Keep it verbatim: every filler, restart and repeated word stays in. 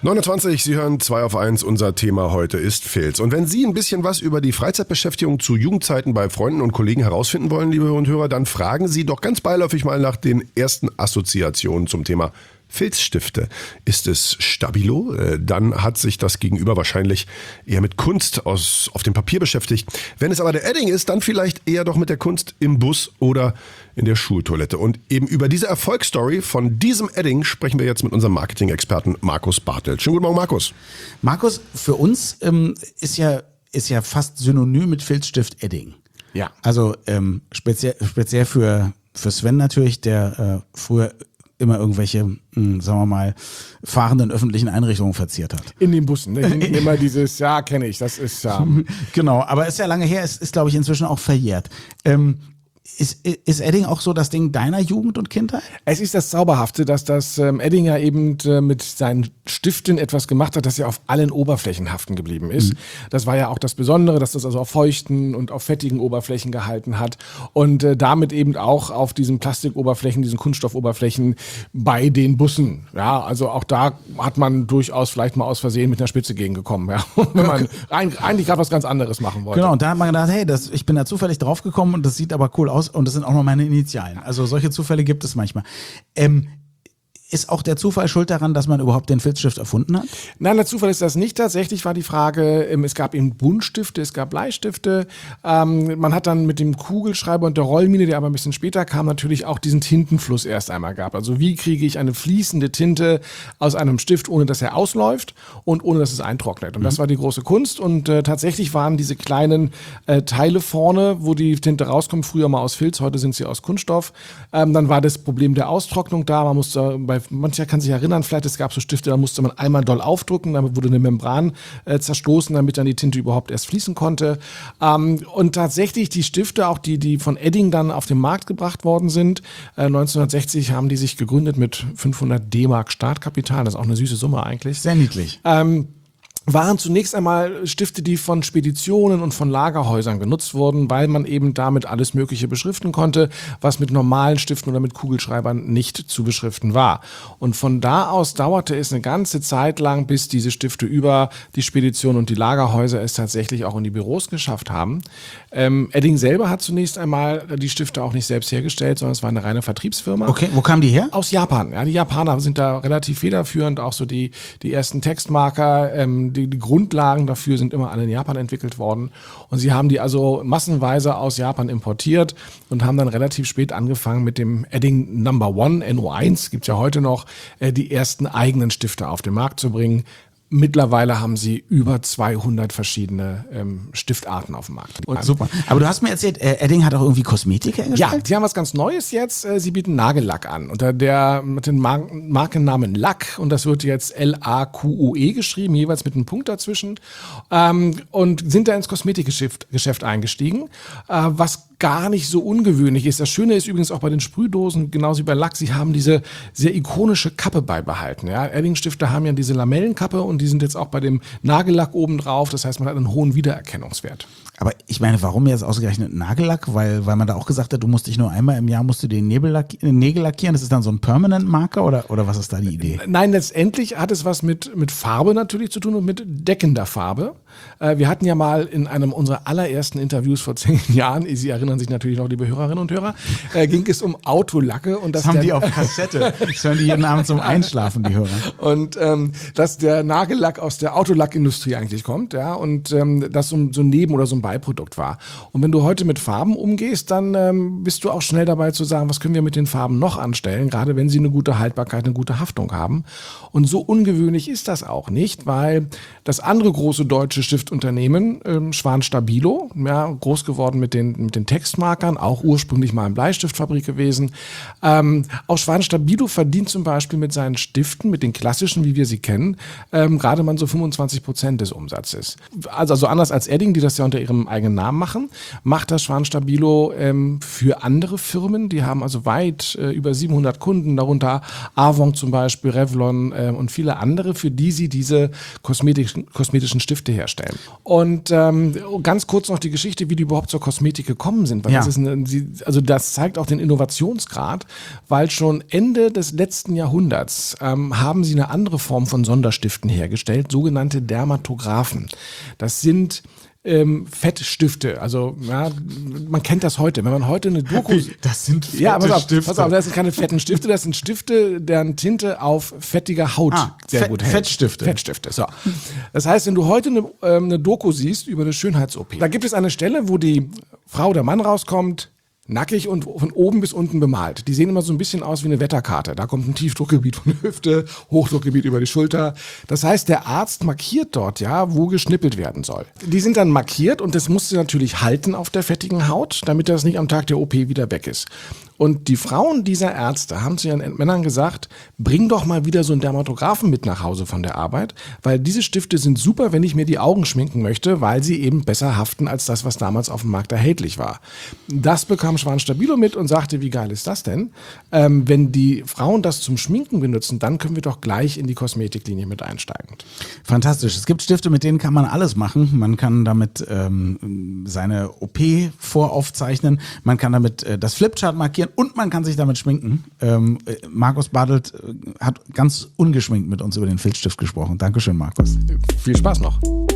neunundzwanzig, Sie hören zwei auf eins. Unser Thema heute ist Filz. Und wenn Sie ein bisschen was über die Freizeitbeschäftigung zu Jugendzeiten bei Freunden und Kollegen herausfinden wollen, liebe Hörer und Hörer, dann fragen Sie doch ganz beiläufig mal nach den ersten Assoziationen zum Thema Filzstifte. Ist es Stabilo? Dann hat sich das Gegenüber wahrscheinlich eher mit Kunst aus, auf dem Papier beschäftigt. Wenn es aber der Edding ist, dann vielleicht eher doch mit der Kunst im Bus oder in der Schultoilette. Und eben über diese Erfolgsstory von diesem Edding sprechen wir jetzt mit unserem Marketing-Experten Markus Bartelt. Schönen guten Morgen, Markus. Markus, für uns ähm, ist ja, ist ja fast synonym mit Filzstift Edding. Ja. Also ähm, speziell, speziell für, für Sven natürlich, der äh, früher immer irgendwelche, mh, sagen wir mal, fahrenden öffentlichen Einrichtungen verziert hat. In den Bussen, ne? Immer dieses, ja, kenne ich, das ist ja... Genau, aber ist ja lange her, ist, ist glaube ich inzwischen auch verjährt. Ähm, Ist, ist Edding auch so das Ding deiner Jugend und Kindheit? Es ist das Zauberhafte, dass das ähm, Edding ja eben äh, mit seinen Stiften etwas gemacht hat, das ja auf allen Oberflächen haften geblieben ist. Mhm. Das war ja auch das Besondere, dass das also auf feuchten und auf fettigen Oberflächen gehalten hat und äh, damit eben auch auf diesen Plastikoberflächen, diesen Kunststoffoberflächen bei den Bussen. Ja, also auch da hat man durchaus vielleicht mal aus Versehen mit einer Spitze gegengekommen, ja, wenn man rein, eigentlich gerade was ganz anderes machen wollte. Genau, und da hat man gedacht, hey, das, ich bin da zufällig draufgekommen und das sieht aber cool aus. Und das sind auch noch meine Initialen. Also solche Zufälle gibt es manchmal. Ähm, ist auch der Zufall schuld daran, dass man überhaupt den Filzstift erfunden hat? Nein, der Zufall ist das nicht. Tatsächlich war die Frage, es gab eben Buntstifte, es gab Bleistifte. Ähm, man hat dann mit dem Kugelschreiber und der Rollmine, der aber ein bisschen später kam, natürlich auch diesen Tintenfluss erst einmal gehabt. Also wie kriege ich eine fließende Tinte aus einem Stift, ohne dass er ausläuft und ohne dass es eintrocknet. Und das war die große Kunst. Und äh, tatsächlich waren diese kleinen äh, Teile vorne, wo die Tinte rauskommt, früher mal aus Filz, heute sind sie aus Kunststoff. Ähm, dann war das Problem der Austrocknung da. Man musste bei mancher kann sich erinnern, vielleicht es gab so Stifte, da musste man einmal doll aufdrücken, damit wurde eine Membran äh, zerstoßen, damit dann die Tinte überhaupt erst fließen konnte. Ähm, und tatsächlich die Stifte, auch die, die von Edding dann auf den Markt gebracht worden sind, äh, neunzehnhundertsechzig haben die sich gegründet mit fünfhundert D-Mark Startkapital, das ist auch eine süße Summe eigentlich. Sehr niedlich. Ähm, waren zunächst einmal Stifte, die von Speditionen und von Lagerhäusern genutzt wurden, weil man eben damit alles Mögliche beschriften konnte, was mit normalen Stiften oder mit Kugelschreibern nicht zu beschriften war. Und von da aus dauerte es eine ganze Zeit lang, bis diese Stifte über die Speditionen und die Lagerhäuser es tatsächlich auch in die Büros geschafft haben. Ähm, Edding selber hat zunächst einmal die Stifte auch nicht selbst hergestellt, sondern es war eine reine Vertriebsfirma. Okay, wo kamen die her? Aus Japan. Ja, die Japaner sind da relativ federführend, auch so die, die ersten Textmarker, ähm, Die, die Grundlagen dafür sind immer alle in Japan entwickelt worden. Und sie haben die also massenweise aus Japan importiert und haben dann relativ spät angefangen mit dem Edding Number One, N O eins, gibt's ja heute noch, äh, die ersten eigenen Stifte auf den Markt zu bringen. Mittlerweile haben sie über zweihundert verschiedene ähm, Stiftarten auf dem Markt. Und super. Aber du hast mir erzählt, äh, Edding hat auch irgendwie Kosmetik hergestellt? Ja, die haben was ganz Neues jetzt. Äh, sie bieten Nagellack an unter der mit dem Mar- Markennamen Lack und das wird jetzt L A Q U E geschrieben, jeweils mit einem Punkt dazwischen, ähm, und sind da ins Kosmetikgeschäft Geschäft eingestiegen, äh, was gar nicht so ungewöhnlich ist. Das Schöne ist übrigens auch bei den Sprühdosen, genauso wie bei Lack, sie haben diese sehr ikonische Kappe beibehalten. Ja? Edding-Stifte haben ja diese Lamellenkappe und die sind jetzt auch bei dem Nagellack oben drauf. Das heißt, man hat einen hohen Wiedererkennungswert. Aber ich meine, warum jetzt ausgerechnet Nagellack? Weil, weil man da auch gesagt hat, du musst dich nur einmal im Jahr musst du den Nebel lack- Nägel lackieren. Das ist dann so ein Permanent-Marker oder, oder was ist da die Idee? Nein, letztendlich hat es was mit, mit Farbe natürlich zu tun und mit deckender Farbe. Äh, wir hatten ja mal in einem unserer allerersten Interviews vor zehn Jahren, Sie erinnern sich natürlich noch, liebe Hörerinnen und Hörer, äh, ging es um Autolacke. Und Das dass haben der, die auf Kassette. Das hören die jeden Abend zum Einschlafen, die Hörer. Und ähm, dass der Nagellack aus der Autolackindustrie eigentlich kommt, ja, und ähm, das so, so ein Neben- oder so ein Beiprodukt war. Und wenn du heute mit Farben umgehst, dann ähm, bist du auch schnell dabei zu sagen, was können wir mit den Farben noch anstellen, gerade wenn sie eine gute Haltbarkeit, eine gute Haftung haben. Und so ungewöhnlich ist das auch nicht, weil das andere große deutsche Stiftunternehmen, ähm, Schwan Stabilo, ja, groß geworden mit den, mit den Textmarkern, auch ursprünglich mal eine Bleistiftfabrik gewesen. Ähm, auch Schwan Stabilo verdient zum Beispiel mit seinen Stiften, mit den klassischen, wie wir sie kennen, ähm, gerade mal so fünfundzwanzig Prozent des Umsatzes. Also, also anders als Edding, die das ja unter ihrem eigenen Namen machen, macht das Schwan Stabilo ähm, für andere Firmen. Die haben also weit äh, über siebenhundert Kunden, darunter Avon zum Beispiel, Revlon äh, und viele andere, für die sie diese kosmetischen, kosmetischen Stifte herstellen. Und ähm, ganz kurz noch die Geschichte, wie die überhaupt zur Kosmetik gekommen Farben sind. Weil Ja. das ist eine, also das zeigt auch den Innovationsgrad, weil schon Ende des letzten Jahrhunderts ähm, haben sie eine andere Form von Sonderstiften hergestellt, sogenannte Dermatographen. Das sind ähm, Fettstifte. Also ja, man kennt das heute. Wenn man heute eine Doku... Das sind fette ja, pass auf, Stifte. pass auf, das sind keine fetten Stifte, das sind Stifte, deren Tinte auf fettiger Haut Ah, sehr Fett- gut hält. Fettstifte. Fettstifte, so. Das heißt, wenn du heute eine, ähm, eine Doku siehst über eine Schönheits-O P, da gibt es eine Stelle, wo die Frau oder Mann rauskommt, nackig und von oben bis unten bemalt. Die sehen immer so ein bisschen aus wie eine Wetterkarte. Da kommt ein Tiefdruckgebiet von der Hüfte, Hochdruckgebiet über die Schulter. Das heißt, der Arzt markiert dort, ja, wo geschnippelt werden soll. Die sind dann markiert und das musst du natürlich halten auf der fettigen Haut, damit das nicht am Tag der O P wieder weg ist. Und die Frauen dieser Ärzte haben zu ihren Männern gesagt, bring doch mal wieder so einen Dermatographen mit nach Hause von der Arbeit, weil diese Stifte sind super, wenn ich mir die Augen schminken möchte, weil sie eben besser haften als das, was damals auf dem Markt erhältlich war. Das bekam Schwan Stabilo mit und sagte, wie geil ist das denn? Ähm, wenn die Frauen das zum Schminken benutzen, dann können wir doch gleich in die Kosmetiklinie mit einsteigen. Fantastisch. Es gibt Stifte, mit denen kann man alles machen. Man kann damit ähm, seine O P voraufzeichnen. Man kann damit äh, das Flipchart markieren und man kann sich damit schminken. Ähm, äh, Markus Bartelt äh, hat ganz ungeschminkt mit uns über den Filzstift gesprochen. Dankeschön, Markus. Viel Spaß noch.